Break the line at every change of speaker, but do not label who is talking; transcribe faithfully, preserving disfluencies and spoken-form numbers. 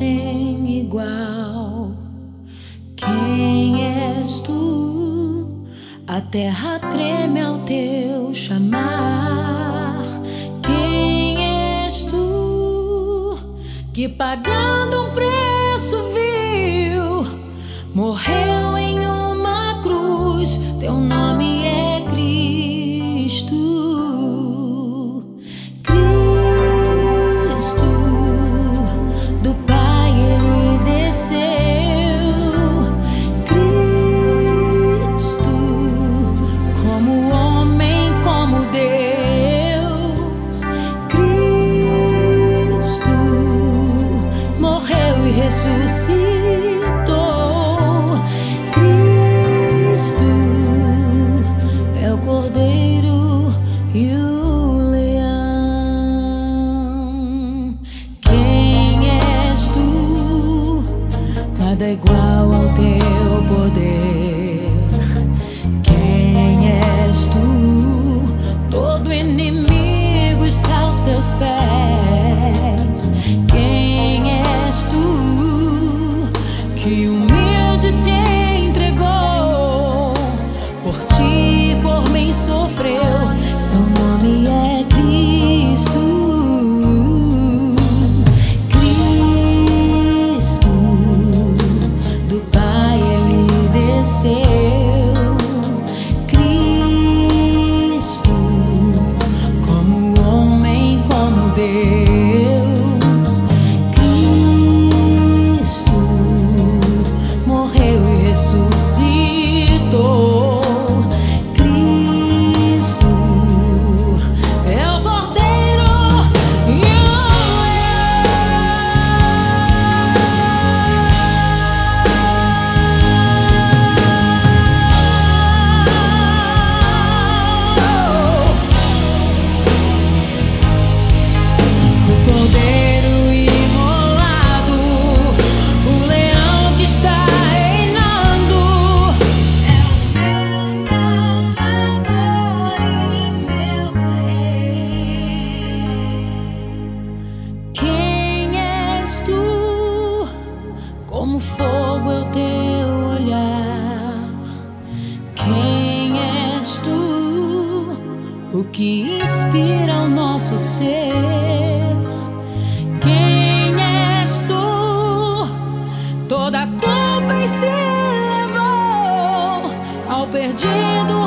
sem igual. Quem és tu? A terra treme ao teu chamar. Quem és tu? Que pagando um preço vil morreu em uma cruz. Teu nome é Cristo. Cristo, do Pai ele desceu. Cristo, como homem, como Deus. Cristo morreu e ressuscitou. Cristo é o Cordeiro e o Leão. Quem és tu? Nada igual ao teu poder. Quem és tu? Todo inimigo está aos teus pés. Quem és tu? Que humilde se entregou, por ti, por mim sofreu. Seu nome é Cristo. Cristo, do Pai ele desceu. Cristo, como homem, como Deus. Cristo morreu e ressuscitou. Cristo é o Cordeiro e o O Cordeiro imolado, o leão que está reinando. É o meu Salvador e meu Rei. Quem és tu? Como fogo é o teu olhar. Quem és tu? O que inspira o nosso ser. Quem és tu? Toda a culpa em si levou ao perdido